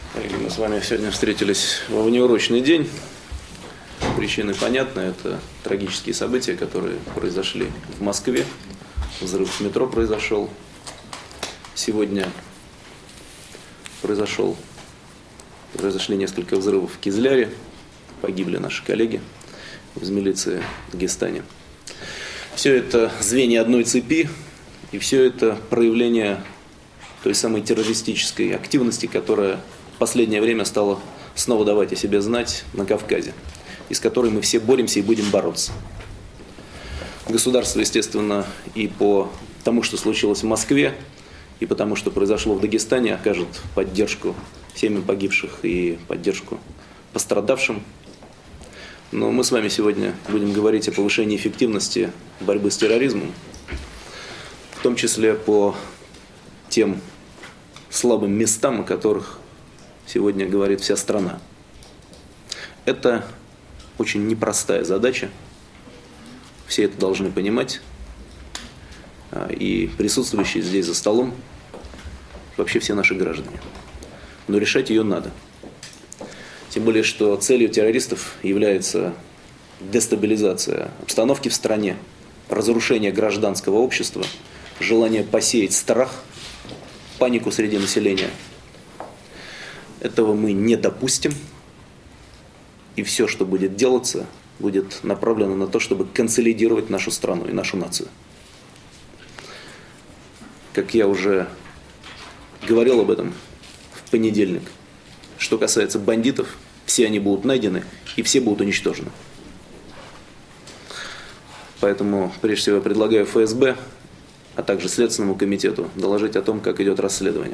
Мы с вами сегодня встретились во внеурочный день. Причины понятны. Это трагические события, которые произошли в Москве. Взрыв в метро произошел. Сегодня произошли несколько взрывов в Кизляре. Погибли наши коллеги из милиции в Дагестане. Все это звенья одной цепи, и все это проявление той самой террористической активности, которая в последнее время стала снова давать о себе знать на Кавказе, и с которой мы все боремся и будем бороться. Государство, естественно, и по тому, что случилось в Москве, и потому, что произошло в Дагестане, окажет поддержку семьям погибших и поддержку пострадавшим. Но мы с вами сегодня будем говорить о повышении эффективности борьбы с терроризмом, в том числе по тем слабым местам, о которых сегодня говорит вся страна. Это очень непростая задача, все это должны понимать, и присутствующие здесь за столом вообще все наши граждане. Но решать ее надо. Тем более, что целью террористов является дестабилизация обстановки в стране, разрушение гражданского общества, желание посеять страх, панику среди населения. Этого мы не допустим, и все, что будет делаться, будет направлено на то, чтобы консолидировать нашу страну и нашу нацию. Как я уже говорил об этом в понедельник, что касается бандитов, все они будут найдены и все будут уничтожены. Поэтому, прежде всего, я предлагаю ФСБ, а также Следственному комитету доложить о том, как идет расследование.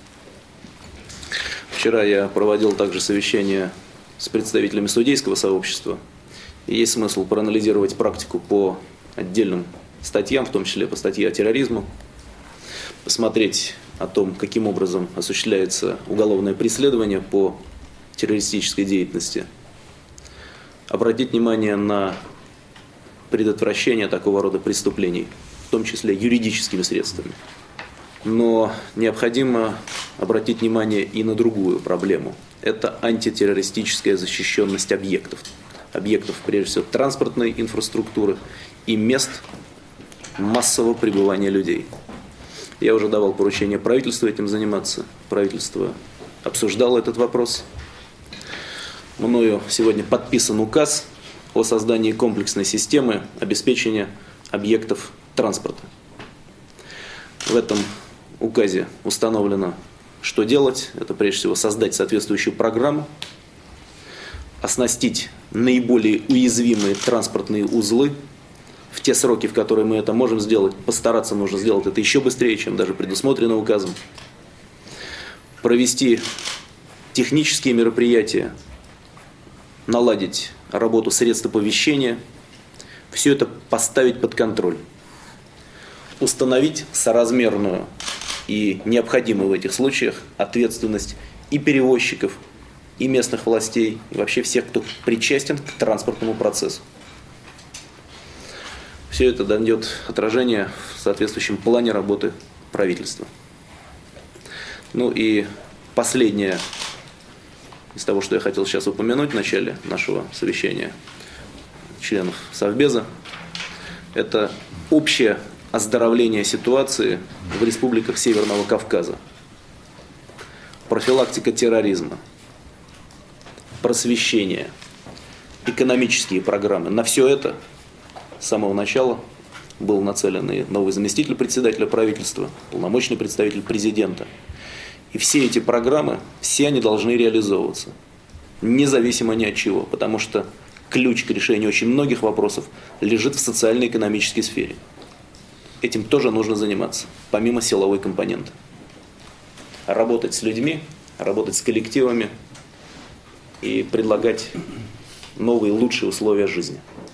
Вчера я проводил также совещание с представителями судейского сообщества. И есть смысл проанализировать практику по отдельным статьям, в том числе по статье о терроризме, посмотреть о том, каким образом осуществляется уголовное преследование по террористической деятельности, обратить внимание на предотвращение такого рода преступлений, в том числе юридическими средствами. Но необходимо обратить внимание и на другую проблему. Это антитеррористическая защищенность объектов. Объектов, прежде всего, транспортной инфраструктуры и мест массового пребывания людей. Я уже давал поручение правительству этим заниматься. Правительство обсуждало этот вопрос. Мною сегодня подписан указ о создании комплексной системы обеспечения объектов транспорта. В этом указе установлено, что делать. Это прежде всего создать соответствующую программу, оснастить наиболее уязвимые транспортные узлы в те сроки, в которые мы это можем сделать. Постараться нужно сделать это еще быстрее, чем даже предусмотрено указом. Провести технические мероприятия, наладить работу средств оповещения, все это поставить под контроль. Установить соразмерную и необходимую в этих случаях ответственность и перевозчиков, и местных властей, и вообще всех, кто причастен к транспортному процессу. Все это дает отражение в соответствующем плане работы правительства. Ну и последнее из того, что я хотел сейчас упомянуть в начале нашего совещания членов Совбеза, это общее оздоровление ситуации в республиках Северного Кавказа, профилактика терроризма, просвещение, экономические программы. На все это с самого начала был нацелен и новый заместитель председателя правительства, полномочный представитель президента. И все эти программы, все они должны реализовываться, независимо ни от чего, потому что ключ к решению очень многих вопросов лежит в социально-экономической сфере. Этим тоже нужно заниматься, помимо силовой компоненты. Работать с людьми, работать с коллективами и предлагать новые, лучшие условия жизни.